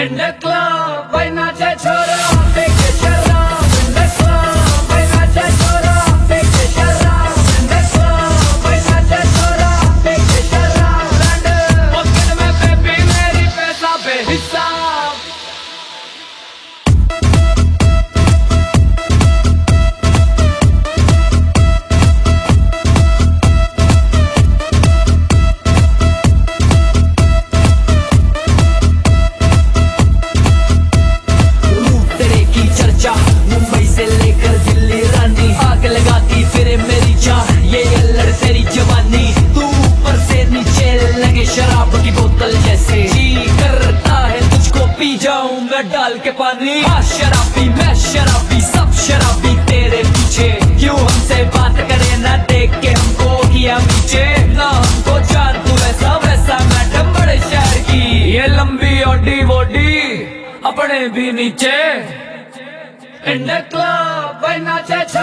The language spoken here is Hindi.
In the club, why not a chora, big sharab. In the club, why not a chora, big sharab. In the club, why not a chora, big sharab. And pocket mein baby meri paisa behisab. Mumbai से लेकर दिल्ली रानी, आग लगाती फिरे मेरी चाह, ये अल्लड़ तेरी जवानी। तू ऊपर से नीचे लगे शराब की बोतल जैसे, जी करता है तुझको पी जाऊं मैं डाल के पानी। हाँ शराबी मैं शराबी, सब शराबी तेरे पीछे, क्यों हमसे बात करे ना देख के हमको किया पीछे। ना हमको जान तू ऐसा वैसा मैडम बड़े शहर की, ये लंबी ओडी वोडी अपने भी नीचे। In the club, why not a